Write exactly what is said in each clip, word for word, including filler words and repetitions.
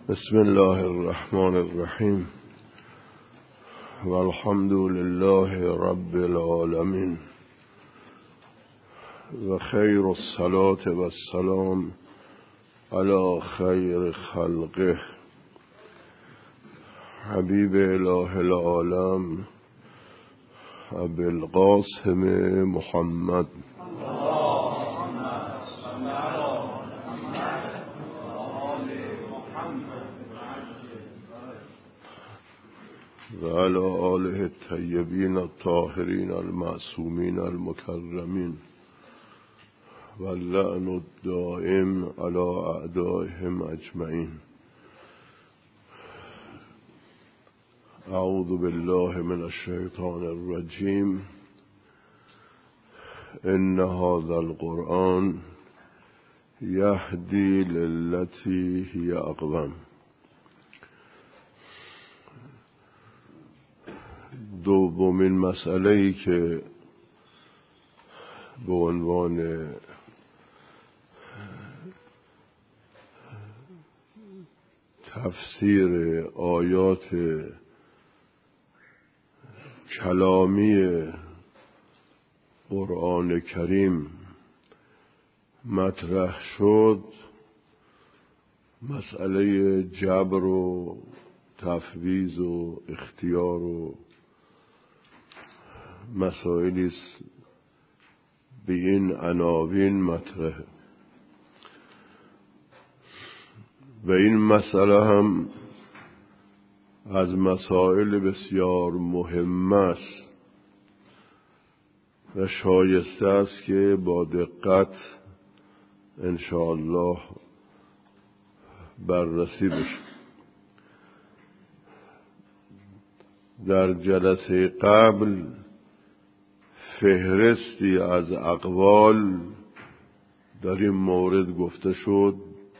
بسم الله الرحمن الرحیم والحمد لله رب العالمین و خیر الصلاة و السلام علی خیر خلقه حبیب اله العالم ابی القاسم محمد و علی آله الطیبین الطاهرین المعصومین المکرمین و اللعن الدائم علی اعدائهم اجمعین. اعوذ بالله من الشیطان الرجیم. ان هذا القرآن یهدی للتی هی اقوم. دومین مسئله‌ای که به عنوان تفسیر آیات کلامی قرآن کریم مطرح شد، مسئله جبر و تفویض و اختیار و مسائلی است به این عناوین مطرحه و این مسئله هم از مسائل بسیار مهم است و شایسته است که با دقت انشاءالله بررسی بشه. در جلسه قبل فهرستی از اقوال در این مورد گفته شد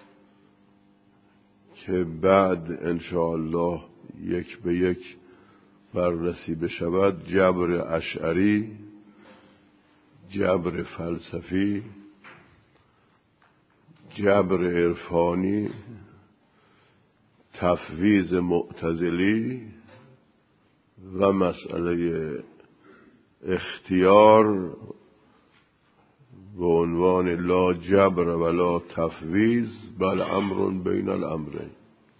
که بعد انشاءالله یک به یک بررسی بشود. جبر اشعری، جبر فلسفی، جبر عرفانی، تفویض معتزلی و مسئله اختیار به عنوان لا جبر ولا تفویض بل امر بین الامرین.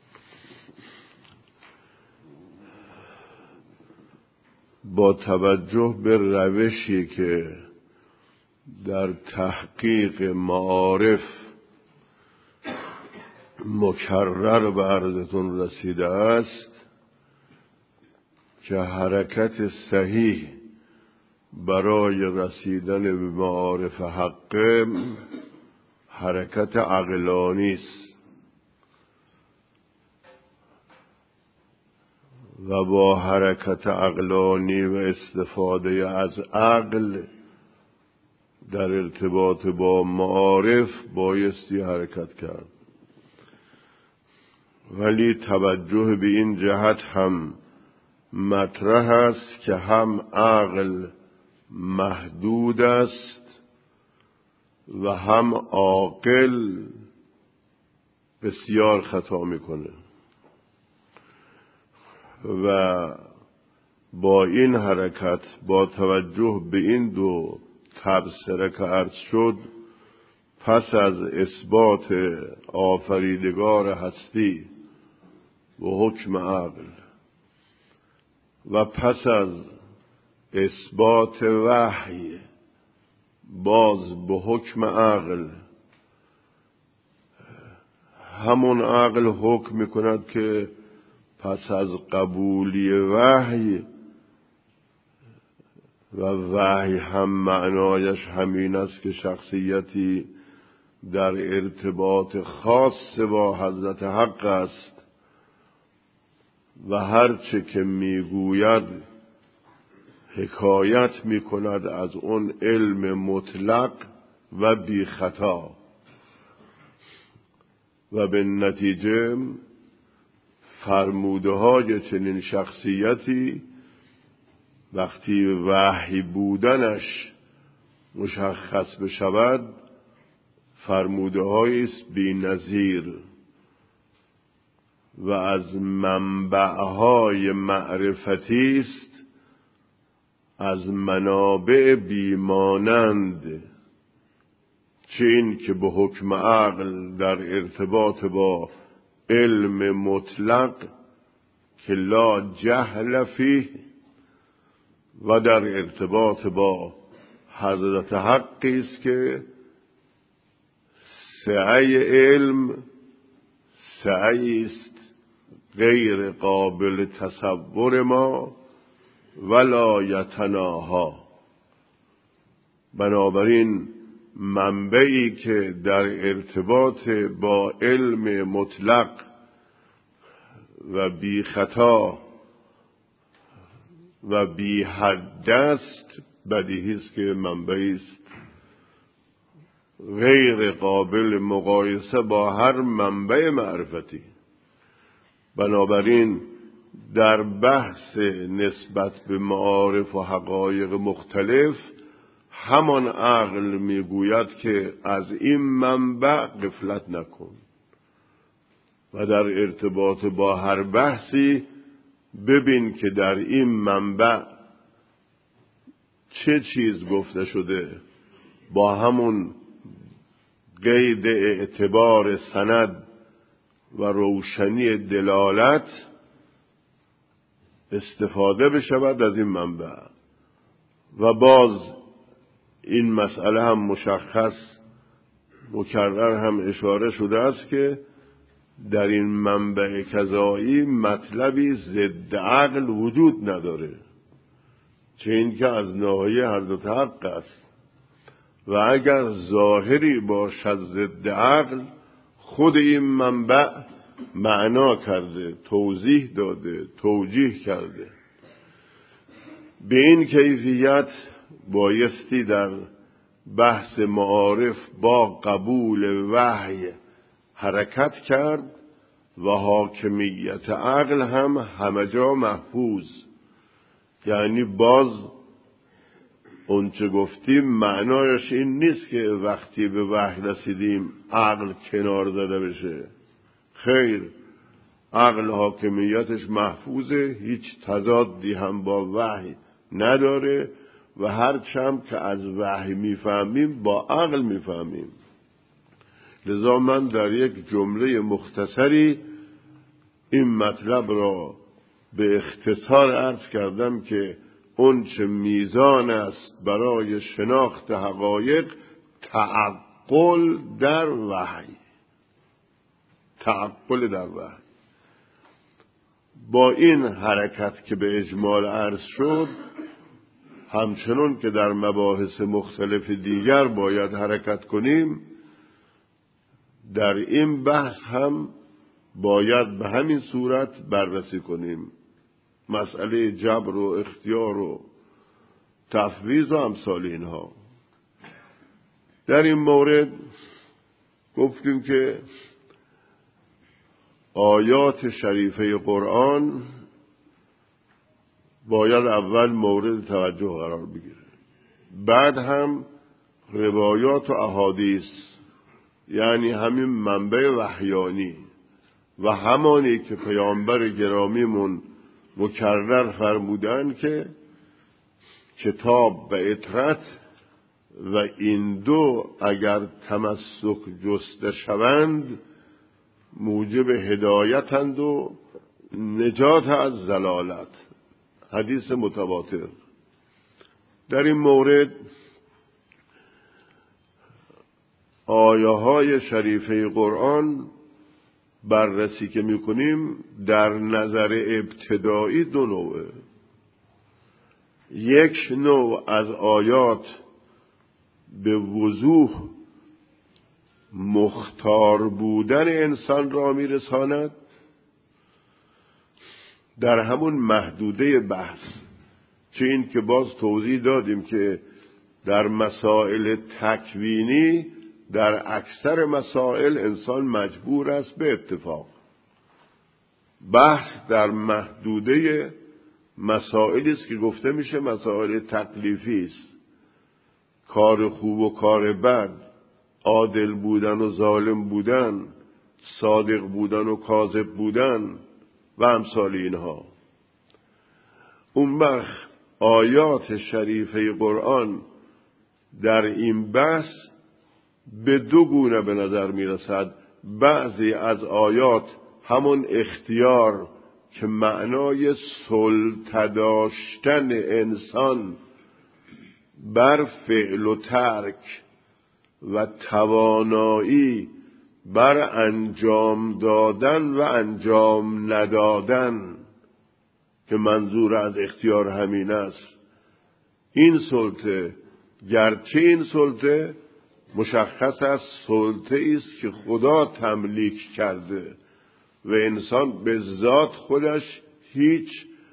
با توجه به روشی که در تحقیق معارف مکرر به عرضتون رسیده است که حرکت صحیح برای رسیدن به معارف حق حرکت عقلانی است و با حرکت عقلانی و استفاده از عقل در ارتباط با معارف بایستی حرکت کرد. ولی توجه به این جهت هم مطرح است که هم عقل محدود است و هم عاقل بسیار خطا میکنه و با این حرکت با توجه به این دو تبصره که عرض شد، پس از اثبات آفریدگار هستی و حکم عقل و پس از اثبات وحی باز به حکم عقل، همون عقل حکم میکند که پس از قبولی وحی و وحی هم معنایش همین است که شخصیتی در ارتباط خاص با حضرت حق است و هرچه که میگوید حکایت میکند از اون علم مطلق و بی خطا و به نتیجه فرموده های چنین شخصیتی وقتی وحی بودنش مشخص بشود فرموده هاییست بی نظیر و از منبعهای معرفتی است، از منابع بیمانند، چه این که به حکم عقل در ارتباط با علم مطلق که لا جهل فیه، و در ارتباط با حضرت حقی است که سعی علم سعی است غیر قابل تصور ما ولا یتناها. بنابراین منبعی که در ارتباط با علم مطلق و بی خطا و بی حد است، بدیهی است که منبعی است غیر قابل مقایسه با هر منبع معرفتی. بنابراین در بحث نسبت به معارف و حقایق مختلف همان عقل میگوید که از این منبع غفلت نکن و در ارتباط با هر بحثی ببین که در این منبع چه چیز گفته شده، با همون قید اعتبار سند و روشنی دلالت استفاده بشود از این منبع. و باز این مسئله هم مشخص مکرر هم اشاره شده است که در این منبع کذایی مطلبی ضد عقل وجود نداره، چه این که از ناحیه حضرت حق است، و اگر ظاهری باشد ضد عقل، خود این منبع معنا کرده، توضیح داده، توجیه کرده. به این کیفیت بایستی در بحث معارف با قبول وحی حرکت کرد و حاکمیت عقل هم همه جا محفوظ. یعنی باز اونچه گفتیم معنایش این نیست که وقتی به وحی رسیدیم عقل کنار زده بشه. خیر، عقل حاکمیتش محفوظه، هیچ تضادی هم با وحی نداره و هر چم که از وحی میفهمیم با عقل میفهمیم. لذا من در یک جمله مختصری این مطلب را به اختصار عرض کردم که اون چه میزان است برای شناخت حقایق تعقل در وحی، تعقل در وحی. با این حرکت که به اجمال عرض شد، همچنان که در مباحث مختلف دیگر باید حرکت کنیم، در این بحث هم باید به همین صورت بررسی کنیم. مسئله جبر و اختیار و تفویض و امثال اینها. در این مورد گفتیم که آیات شریفه قرآن باید اول مورد توجه قرار بگیره، بعد هم روایات و احادیث، یعنی همین منبع وحیانی و همانی که پیامبر گرامیمون مکرر فرمودن که کتاب و اطرت و این دو اگر تمسک جسته شوند موجب هدایتند و نجات از ضلالت. حدیث متواتر. در این مورد آیه های شریفه قرآن بررسی که میکنیم در نظر ابتدایی دو نوعه. یک نوع از آیات به وضوح مختار بودن انسان را میرساند در همون محدوده بحث، چه این که باز توضیح دادیم که در مسائل تکوینی در اکثر مسائل انسان مجبور است به اتفاق. بحث در محدوده مسائلی است که گفته میشه مسائل تکلیفی است. کار خوب و کار بد، عادل بودن و ظالم بودن، صادق بودن و کاذب بودن و امثال اینها. اون وقت آیات شریفه قرآن در این بحث به دو گونه به نظر می رسد. بعضی از آیات همون اختیار که معنای سلطه داشتن انسان بر فعل و ترک و توانایی بر انجام دادن و انجام ندادن که منظور از اختیار همین است. این سلطه، گرچه این سلطه مشخص است سلطه است که خدا تملیک کرده و انسان به ذات خودش هیچ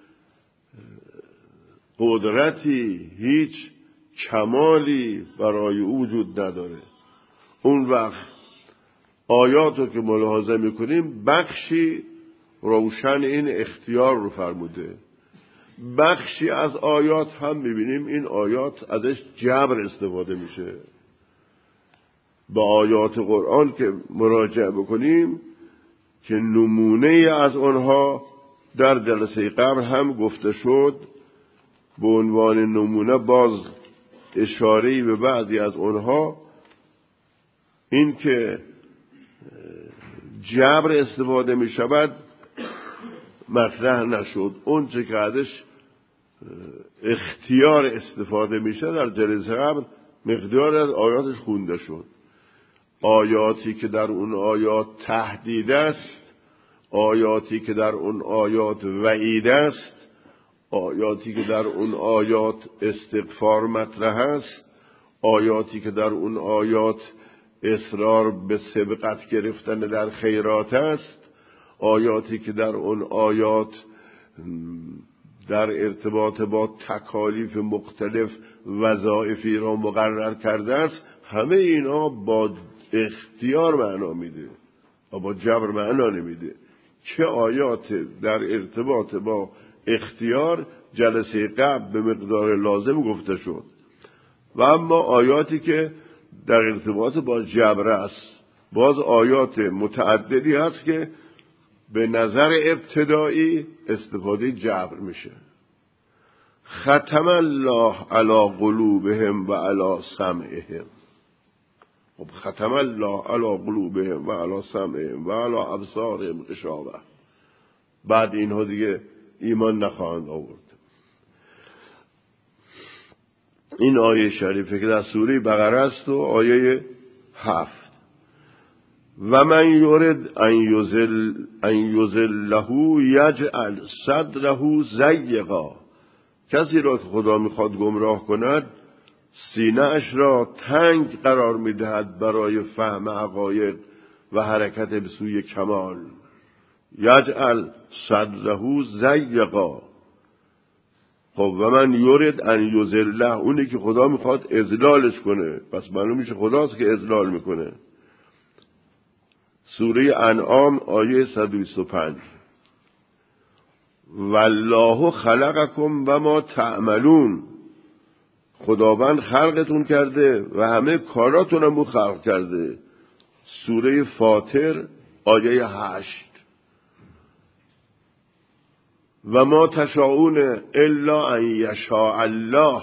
قدرتی، هیچ کمالی برای او وجود نداره. اون وقت آیاتو که ملاحظه میکنیم بخشی روشن این اختیار رو فرموده، بخشی از آیات هم میبینیم این آیات ازش جبر استفاده میشه. با آیات قرآن که مراجعه بکنیم که نمونه از آنها در جلسه قبل هم گفته شد، به عنوان نمونه باز اشاره‌ای به بعضی از آنها این که جبر استفاده می شود مطرح نشد. اون چه که ازش اختیار استفاده میشه در جلسه قبل مقدار از آیاتش خونده شد. آیاتی که در اون آیات تهدید است، آیاتی که در اون آیات وعید است، آیاتی که در اون آیات استغفار مطرح است، آیاتی که در اون آیات اصرار به سبقت گرفتن در خیرات است، آیاتی که در اون آیات در ارتباط با تکالیف مختلف وظایفی را مقرر کرده است، همه اینا با اختیار معنا میده و با جبر معنا نمیده. چه آیات در ارتباط با اختیار جلسه قبل به مقدار لازم گفته شد و اما آیاتی که در ارتباط با جبر است باز آیات متعددی هست که به نظر ابتدایی استفاده جبر میشه. ختم الله علی قلوبهم و علی سمعهم. خب ختم الله علی قلوبهم و علی سمعهم و علی ابصارهم غشاوه. بعد اینها دیگه ایمان نخواهند آورد. این آیه شریفه که در سوره بقره است و آیه هفت. و من یرد ان یذل ان یذله یجعل صدره ضیقا. کسی را که خدا میخواد گمراه کند سینه اش را تنگ قرار میدهد برای فهم عقاید و حرکت به سوی کمال. یجعل صدره ضیقا. خب و من یرد ان یذله، اونی که خدا میخواد اذلالش کنه، پس معلوم میشه خداست که اذلال میکنه. سوره انعام آیه صد و بیست و پنج. والله خلقکم و ما تعملون. خداوند خلقتون کرده و همه کاراتون هم خلق کرده. سوره فاطر آیه هشت. و ما تشاءون الا ان یشاء الله.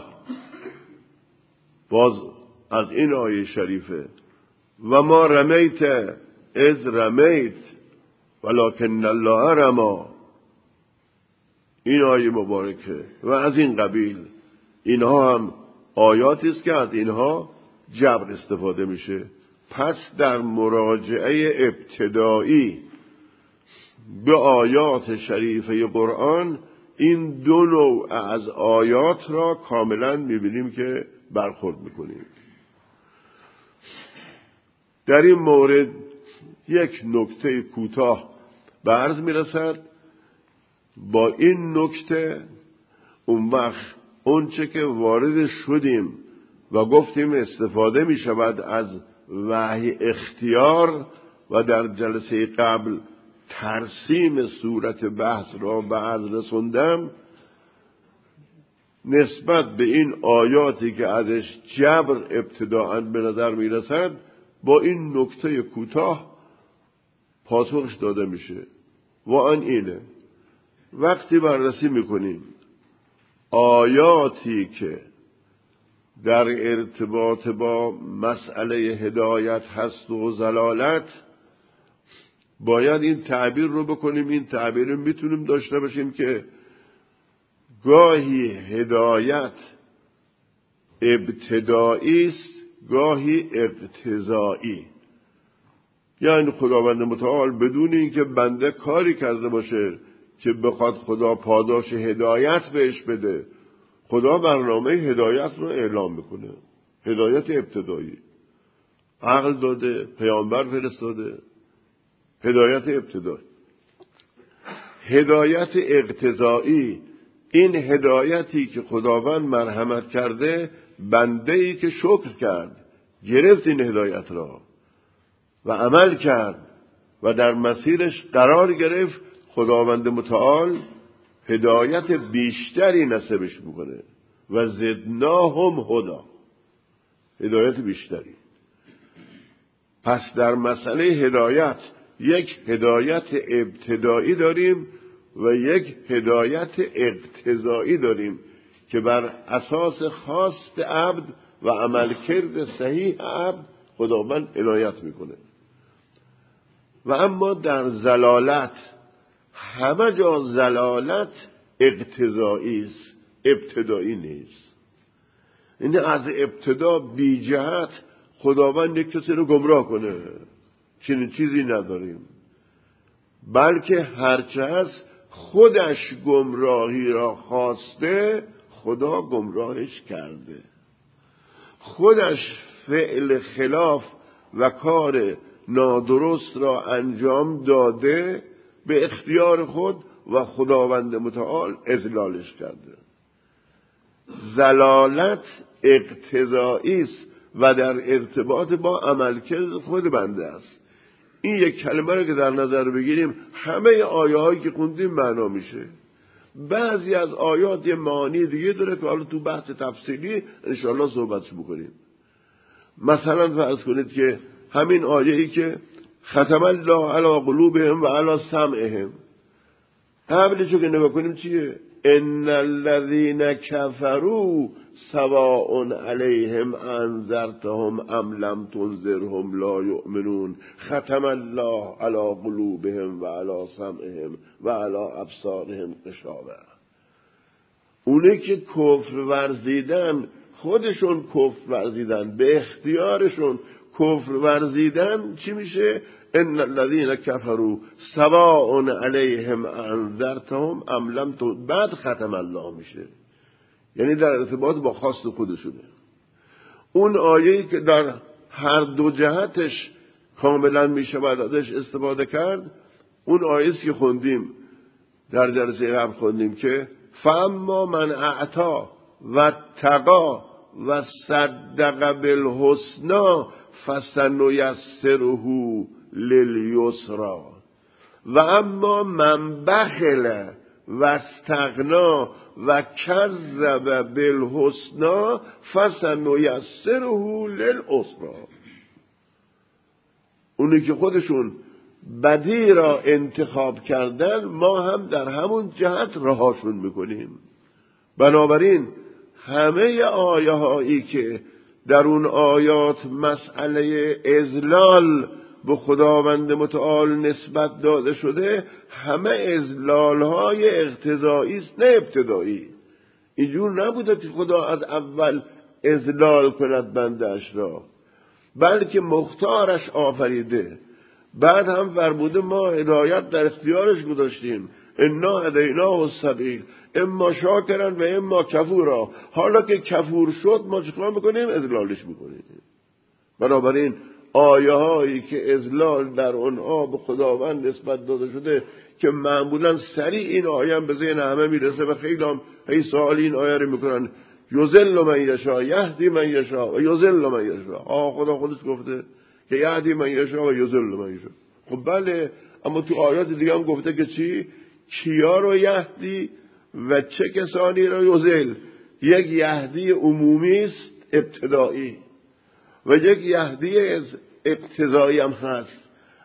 باز از این آیه شریفه و ما رمیت از رمیت ولکن الله رما. این آیه مبارکه و از این قبیل اینها هم آیاتی است که از اینها جبر استفاده میشه. پس در مراجعه ابتدایی به آیات شریفه قرآن این دو نوع از آیات را کاملا میبینیم که برخورد میکنیم. در این مورد یک نکته کوتاه به عرض میرسد. با این نکته اون وقت اونچه که وارد شدیم و گفتیم استفاده می شود از وحی اختیار و در جلسه قبل ترسیم صورت بحث را به عرض رسوندم، نسبت به این آیاتی که ازش جبر ابتداءً به نظر می رسد با این نکته کوتاه پاسخش داده میشه. و آن اینه وقتی بررسی میکنیم آیاتی که در ارتباط با مسئله هدایت هست و ضلالت، باید این تعبیر رو بکنیم. این تعبیر رو میتونیم داشته باشیم که گاهی هدایت ابتدایی است، گاهی اقتضایی. یعنی خداوند متعال بدون اینکه بنده کاری کرده باشه که بخواد خدا پاداش هدایت بهش بده، خدا برنامه هدایت رو اعلام میکنه. هدایت ابتدایی، عقل داده، پیامبر فرستاده. هدایت ابتدایی. هدایت اقتضایی، این هدایتی که خداوند مرحمت کرده، بنده ای که شکر کرد، گرفت این هدایت را و عمل کرد و در مسیرش قرار گرفت، خداوند متعال هدایت بیشتری نصیبش میکنه. و زدناهم هدا، هدایت بیشتری. پس در مسئله هدایت یک هدایت ابتدایی داریم و یک هدایت اقتضایی داریم که بر اساس خواست عبد و عملکرد صحیح عبد خداوند عنایت میکنه. و اما در ضلالت، همه جا ضلالت اقتضایی است، ابتدایی نیست. این از ابتدا بی جهت خداوند یک کسی رو گمراه کنه، چنین چیزی نداریم. بلکه هرچه هست خودش گمراهی را خواسته، خدا گمراهش کرده. خودش فعل خلاف و کار نادرست را انجام داده به اختیار خود و خداوند متعال اذلالش کرده. ضلالت اقتضایی است و در ارتباط با عملکرد خود بنده است. این یک کلمه رو که در نظر بگیریم همه آیه هایی که خوندیم معنا میشه. بعضی از آیات یه معانی دیگه داره که حالا تو بحث تفصیلی انشاءالله صحبتش بکنیم. مثلا فرض کنید که همین آیه‌ای که ختم الله علی قلوبهم و علی سمعهم، قبلشو که نگاه کنیم چیه؟ ان الذين كفروا سواء عليهم انذرتهم ام لم تنذرهم لا يؤمنون ختم الله على قلوبهم و علی سمعهم و علی ابصارهم غشاوه. اونه که کفر ورزیدن، خودشون کفر ورزیدن، به اختیارشون کفر ورزیدن، چی میشه؟ ان الذين كفروا سواء عليهم انذرتهم ام لم تنذرهم، بعد ختم الله میشه، یعنی در ارتباط با خواست خودشونه. اون آیه‌ای که در هر دو جهتش کاملا میشه بعد ازش استفاده کرد، اون آیه‌ای که خوندیم در جلسه قبل خوندیم که فاما من اعطا و تقا و صدق بالحسنا فسنیسره للیسرا و اما من بخل و استغنا و کذب بالحسنا فسنیسره للعسرا. اونی که خودشون بدی را انتخاب کردن، ما هم در همون جهت رهاشون میکنیم. بنابراین همه آیه هایی که در اون آیات مسئله اذلال به خداوند متعال نسبت داده شده، همه اذلال های اقتضایی است نه ابتدایی. اینجور نبوده که خدا از اول اذلال کند بندش را، بلکه مختارش آفریده. بعد هم فرموده ما هدایت در اختیارش گذاشتیم، انا هدیناه السبیل اما شاکرا و اما کفورا. حالا که کفور شد ما چیکار میکنیم؟ اذلالش میکنیم. بنابراین آیه هایی که اذلال در اونها به خداوند نسبت داده شده که معمولا سریع این آیه هم به ذهن همه میرسه و خیلی هم هی سوال این آیه رو میکنن، یذل من یشاء یهدی من یشاء و یذل من یشاء. آه خدا خودش گفته که یهدی من یشاء و یذل من یشاء. خب بله، اما تو آیات دیگه هم گفته که چی؟ کیا رو یهدی و چه کسانی رو یذل. یک یهدی عمومی است ابتدایی و یک یهدی اقتضایی هم هست.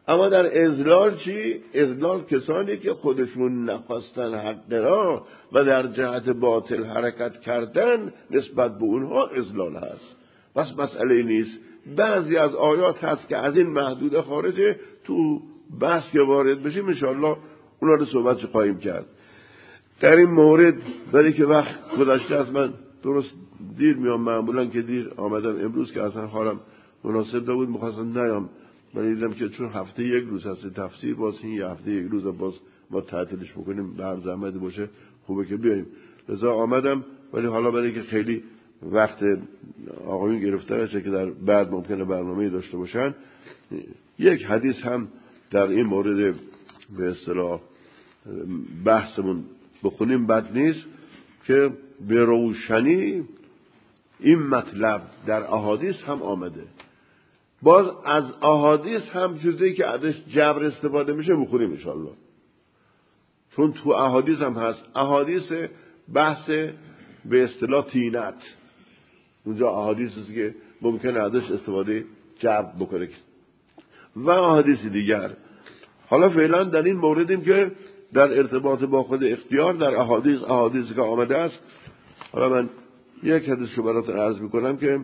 اما در اضلال چی؟ اضلال کسانی که خودشون نخواستن حق را و در جهت باطل حرکت کردن، نسبت به اونها اضلال هست. بس مسئله نیست. بعضی از آیات هست که از این محدوده خارجه، تو بحث که وارد بشیم انشاءالله اونا رو صحبت خواهیم کرد. در این مورد برای که وقت گذشته از من درست دیر میام، معمولا که دیر آمدم، امروز که اصلا حالم مناسب نبود میخواستم نیام، من دیدم که چون هفته یک روز هست تفسیر، باز این یه هفته یک روز باز ما تعطیلش بکنیم به هر زحمت باشه خوبه که بیاییم، لذا آمدم. ولی حالا برای که خیلی وقت آقایون گرفته باشه که در بعد ممکنه برنامه داشته باشن، یک حدیث هم در این مورد به اصطلاح بحثمون بخونیم بد نیست، که به روشنی این مطلب در احادیث هم آمده. باز از احادیث هم چیزی که ازش جبر استفاده میشه بخونیم انشاءالله، چون تو احادیث هم هست. احادیث بحث به اصطلاح تینت، اونجا احادیث هست که ممکنه ازش استفاده جبر بکنه و احادیث دیگر. حالا فعلا در این موردیم که در ارتباط با خود اختیار در احادیث احادیثی که آمده است. حالا من یک حدیث رو براتون عرض میکنم که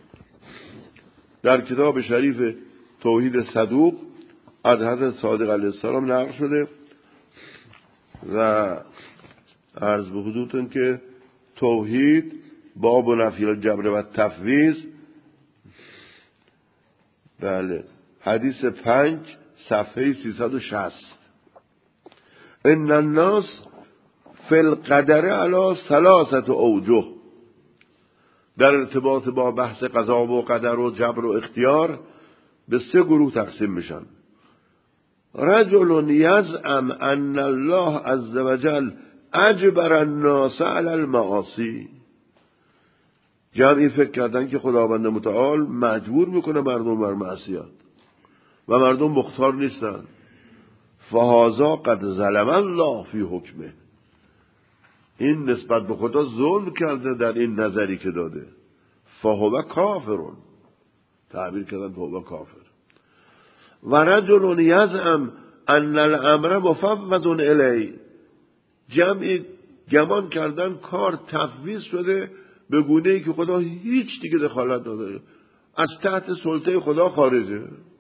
در کتاب شریف توحید صدوق از حضرت صادق علیه السلام نقل شده و عرض به حضورتون که توحید باب نفی الجبر و تفویض، بله، حدیث پنج صفحه سیصد و شصت. ان الناس فی القدر علی ثلاثه اوجه، در ارتباط با بحث قضا و قدر و جبر و اختیار به سه گروه تقسیم میشن. رجل یزعم ان الله عز وجل اجبر الناس علی المعاصی، جمعی فکر کردن که خداوند متعال مجبور میکنه مردم بر معصیت و مردم مختار نیستن. فهذا قد ظلم الله فی حکمه، این نسبت به خدا ظلم کرده در این نظری که داده. فهو کافرون، تعبیر کردن فهو کافر. و رجل یزعم ان الامر مفوض الی، جمعی گمان کردن کار تفویض شده به گونه‌ای که خدا هیچ دیگه دخالت نداره، از تحت سلطه خدا خارجه.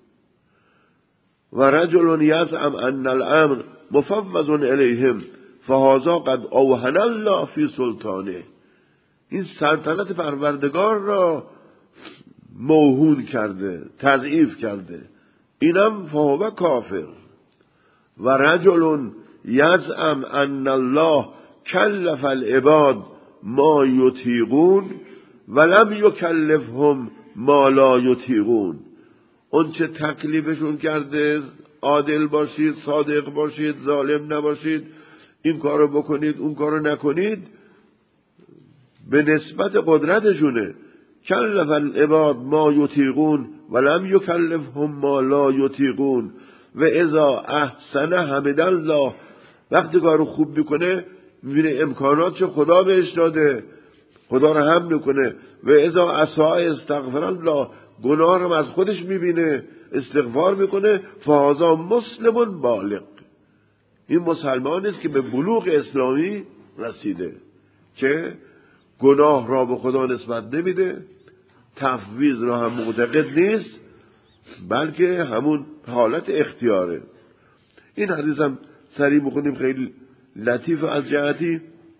و رجل یزعم ان الامر مفوض الیهم فهذا قد اوهن الله فی سلطانه، این سلطنت پروردگار را موهون کرده، تضعیف کرده، اینم فهو کافر. و رجل یزعم ان الله کلف العباد ما یطیقون ولم یکلفهم ما لا یطیقون، اون چه تکلیفشون کرده، عادل باشید، صادق باشید، ظالم نباشید، این کارو بکنید اون کارو نکنید، به نسبت قدرتشونه. کلف العباد ما یطیقون ولم یکلفهم ما لا یطیقون و اذا احسن حمد الله، وقتی کارو خوب میکنه میبینه امکانات چه خدا بهش داده، خدا رو هم میکنه. و اذا اساء استغفر الله، گناه رو از خودش میبینه استغفار میکنه. فهذا مسلم بالغ، این مسلمان است که به بلوغ اسلامی رسیده، که گناه را به خدا نسبت نمیده، تفویض را هم معتقد نیست، بلکه همون حالت اختیاره. این حدیث هم سریع بخونیم، خیلی لطیف از جهتی.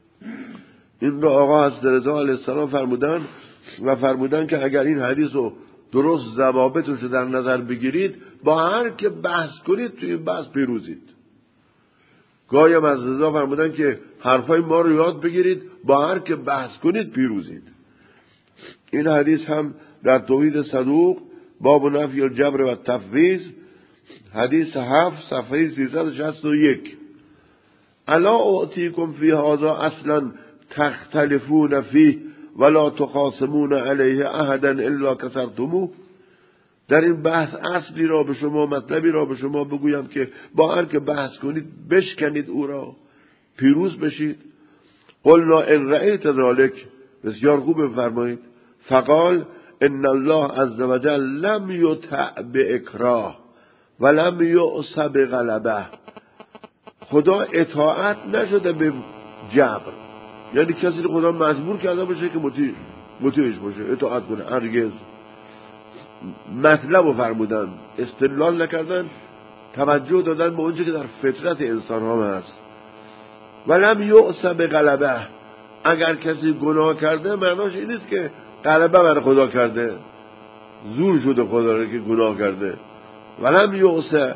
این را آقا حضرت رضا علیه السلام فرمودن و فرمودن که اگر این حدیث رو درست ضوابطش رو در نظر بگیرید، با هر که بحث کنید توی این بحث پیروزید. گاهی هم از رضا فرمودن که حرفای ما رو یاد بگیرید، با هر که بحث کنید پیروزید. این حدیث هم در توحید صدوق باب نفی الجبر و تفویض، حدیث هفت صفحه سیصد و شصت و یک. الا اعطیکم فی هذا اصلا تختلفون فیه ولا تخاصمون علیه احدا الا کسرتموه، در این بحث اصلی را به شما، مطلبی را به شما بگویم که با هر که بحث کنید بشکنید او را، پیروز بشید. قلنا ان رأیت ذلک، بسیار خوب بفرمایید. فقال ان الله عز وجل لم یطع باکراه ولم یعص بغلبه، خدا اطاعت نشده به جبر، یعنی کسی رو خدا مجبور کرده باشه که مطیع مطیعش باشه، اطاعت کنه، هرگز. مطلب رو فرمودن، استدلال نکردن، توجه دادن به اونچه که در فطرت انسان ها هست. ولم یعص بغلبه، اگر کسی گناه کرده معناش این نیست که غلبه بر خدا کرده، زور شده خدا رو که گناه کرده. ولم یعص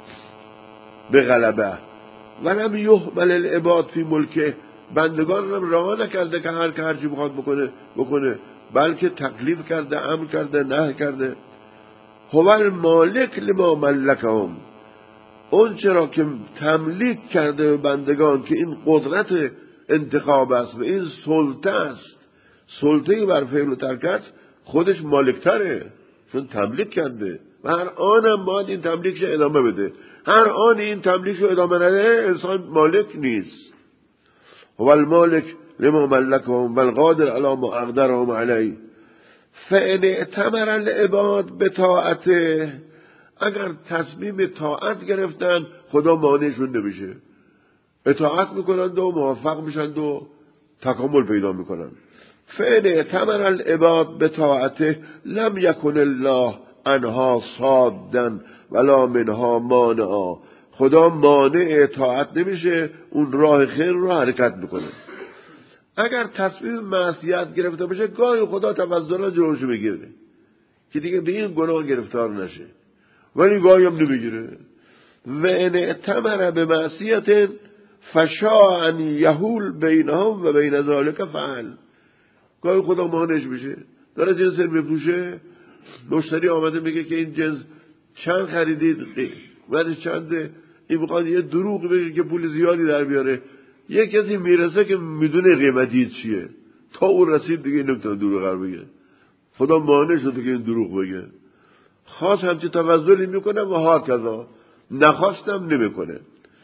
بغلبه ولم یهمل العباد فی ملکه، بندگان رو رها نکرده که هر که هر چی بخواد بکنه بکنه، بلکه تکلیف کرده، امر کرده، نهی کرده. هو المالک لما ملکهم، اون چرا که تملیک کرده به بندگان که این قدرت انتخاب است و این سلطه است، سلطه بر فعل و ترک خودش مالکتره، چون تملیک کرده و هر آنم باید این تملیکش ادامه بده. هر آن این تملیکش ادامه نده انسان مالک نیست. هو المالک لما ملکهم والقادر علی ما اقدرهم علیه فان ائتمر العباد بطاعته، اگر تصمیم طاعت گرفتن خدا مانعشون نمیشه، اطاعت میکنند و موفق میشند و تکامل پیدا میکنند. فان ائتمر العباد بطاعته لم یکن الله عنها صادا ولا منها مانعا، خدا مانع اطاعت نمیشه، اون راه خیر رو حرکت میکنه. اگر تصمیم معصیت گرفته باشه گاهی خدا تفضلا جلوشو بگیره که دیگه به این گناه گرفتار نشه، ولی گاهی هم نمیگیره. و ان ائتمر به معصیت فشاء ان یهول بینهم و بین ذلک فعل، گاهی خدا مانعش میشه، داره جنس میفروشه، مشتری آمده میگه که این جنس چند خریدید، بعدش چنده، این میخواد یه دروغ بگه که پول زیادی در بیاره، یه کسی میرسه که میدونه قیمتی چیه، تا اون رسید دیگه نمیتونه دروغ بگه، خدا مانع شده که این دروغ بگه. خاص همچه تفضلی میکنه و ها کذا، نخواستم نمیکنه.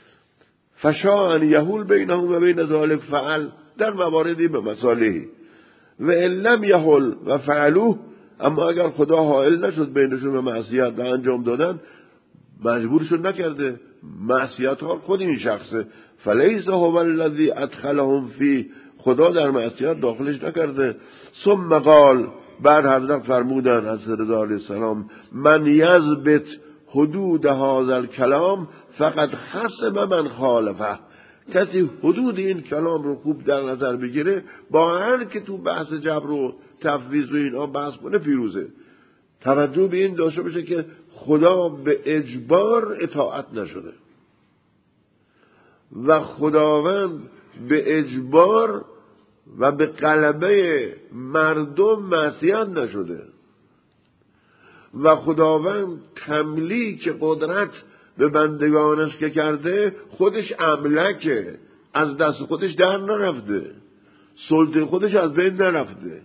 فشاء ان یهول بینهم و بین ذلک فعل، در مواردی به مصالحی. و ان لم یهول و فعلوه، اما اگر خدا حائل نشد بینشون و معصیت و انجام دادن، مجبورشون نکرده، معصیت ها خود این شخصه، فلیس هو الذی ادخلهم فی، خدا در معصیت داخلش نکرده. ثم قال، بعد حضرت فرمودن حضرت رضا علیه السلام، من یضبط حدود هذا الکلام فقط حسب من خالفه، کسی حدود این کلام رو خوب در نظر بگیره، با هر که تو بحث جبر و تفویض و اینا بحث کنه پیروزه. توجه به این داشته باشه که خدا به اجبار اطاعت نشده و خداوند به اجبار و به غلبه مردم معصیت نشده و خداوند تملیک قدرت به بندگانش که کرده خودش املکه، از دست خودش در نرفته، سلطه خودش از بین نرفته.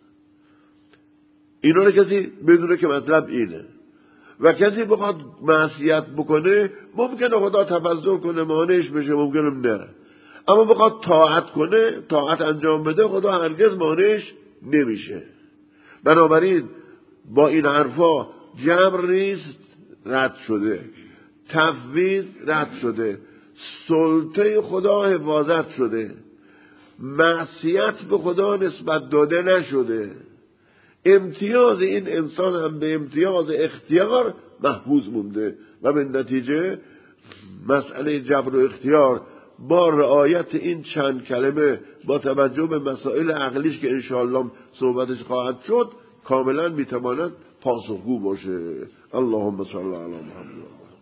اینا رو کسی بدونه که مطلب اینه. و کسی بخواد معصیت بکنه ممکنه خدا تفضل کنه مانعش بشه، ممکنه نه، اما بخواد طاعت کنه، طاعت انجام بده، خدا هرگز مانعش نمیشه. بنابراین با این حرفا جبر نیست، رد شده، تفویض رد شده، سلطه خدا حفاظت شده، معصیت به خدا نسبت داده نشده، امتیاز این انسان هم به امتیاز اختیار محفوظ مونده و به نتیجه مسئله جبر و اختیار با رعایت این چند کلمه با توجه به مسائل عقلیش که انشاءالله صحبتش خواهد شد کاملا میتواند پاسخگو باشه. اللهم صل علی محمد.